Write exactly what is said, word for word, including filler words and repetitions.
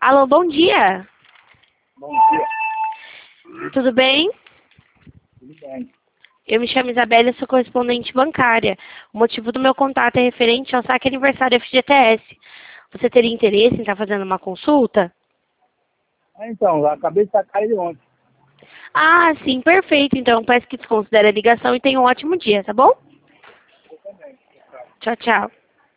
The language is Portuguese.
Alô, bom dia. Bom dia. Tudo bem? Tudo bem. Eu me chamo Isabela e sou correspondente bancária. O motivo do meu contato é referente ao saque aniversário F G T S. Você teria interesse em estar fazendo uma consulta? Ah, então, eu acabei de sacar ele ontem. Ah, sim, perfeito. Então, peço que desconsidere a ligação e tenha um ótimo dia, tá bom? Eu também. Tchau, tchau.